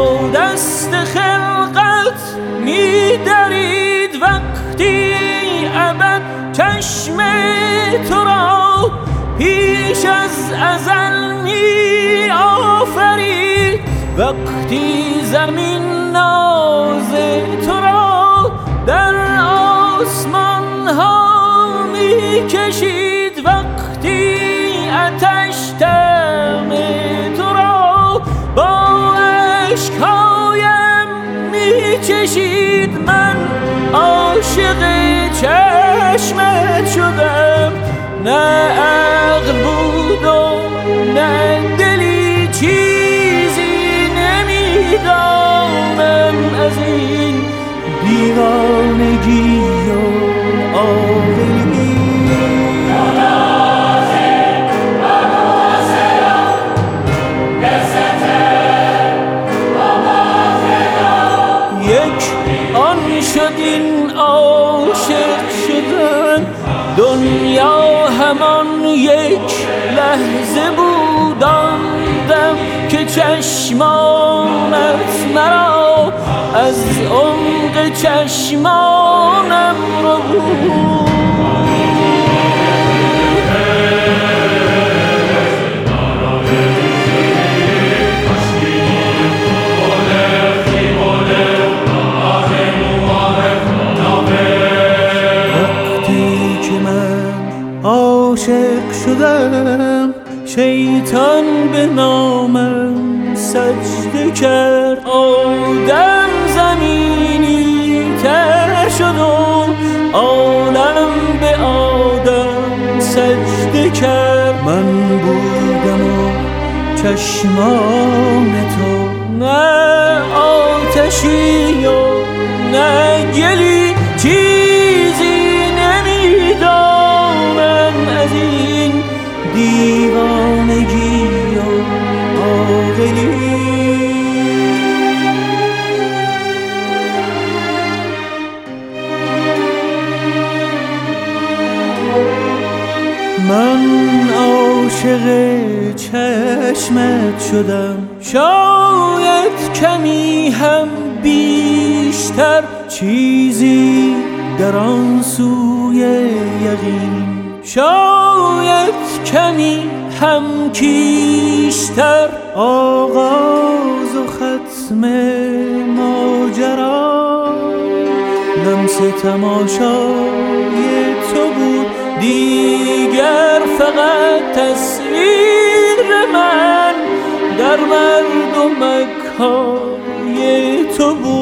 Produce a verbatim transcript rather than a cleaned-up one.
با دست خلقت می درید وقتی ابد چشم تو را پیش از ازل می آفرید وقتی زمین ناز تو را در آسمان ها می کشید وقتی آتش دم تو را با اشکهایم می چشید من عاشق چشمت شدم نه عقل بود و نه دلی چیزی نمیدانم از این دیوانگی و عاقلی یک آن شد این عاشق شدن دنیا همان یک لحظه بود آن دم که چشمانت مرا از عمق چشمانم رو بود عاشق شدم شیطان به نامم سجده کرد آدم زمینی تر شد و عالم به آدم سجده کرد من بودم و چشمان تو نه آتشی و نه گلی چیزی نمیدانم از این دیوانگی و عاقلی من عاشق چشمت شدم شاید کمی هم بیشتر چیزی در آن سوی یقین شاید کمی هم کیشتر آغاز و ختم ماجرا لمس تماشای تو بود دیگر فقط تصویر من در مردمک های تو بود